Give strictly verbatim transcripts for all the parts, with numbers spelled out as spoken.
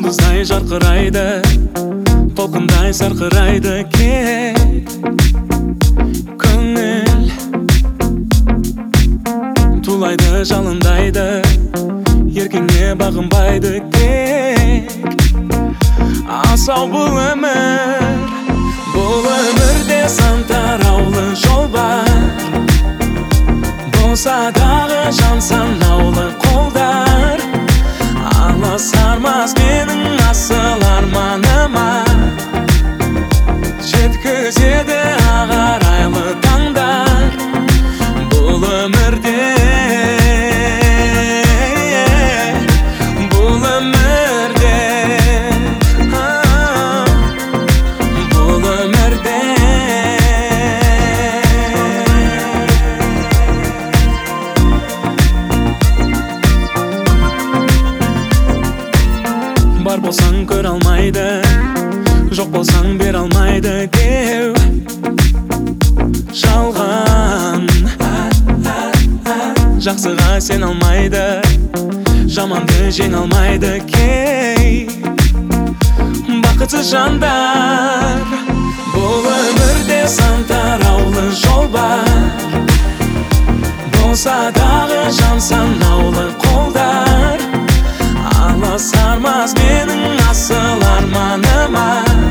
Жұлдыздай жарқырайды, толқындай сарқырайды кек көңіл. Тулайды, жалындайды, еркеңе бағынбайды тек. Асау бұл өмір, бұл өмірде сан тараулы жол бар. Болса дағы жан санаулы қолдар, алысармас менің асыл арманыма. Жеткізеді ағарайлы таңдар бұл өмірде, бұл өмірде, бұл өмірде. Бар болсаң көр алмайды, жоқ болсаң бер алмайды деу жалған. Жақсыға сен алмайды, жаманды жеңе алмайды кей бақытсыз жандар. Бұл өмірде сан тараулы жол бар. Болса дағы жан санаулы қолдар, алысармас менің асыл арманыма.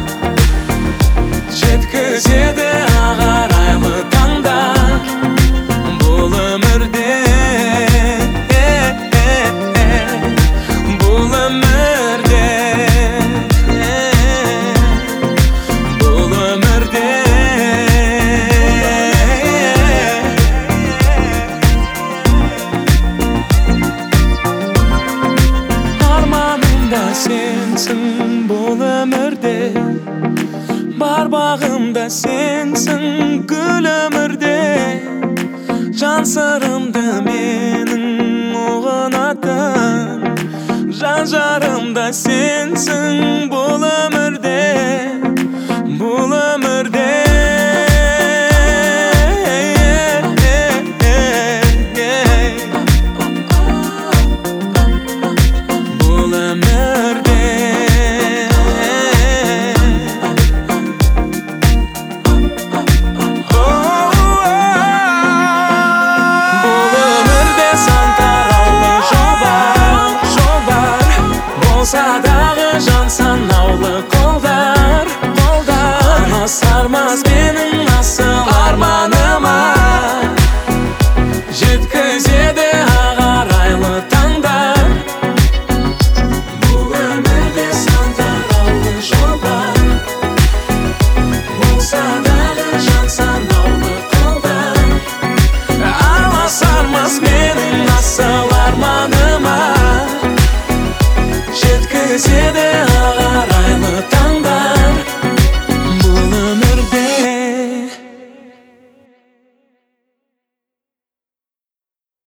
Жеткізеді ағарайлы таңдар бұл өмірде, бұл өмірде, бұл өмірде. Арманым да сенсің бұл өмірде, бар бағымда сенсің гүл өмірде. Жан сырымды менің ұғынатын, жан жарымда сенсің бұл өмірде.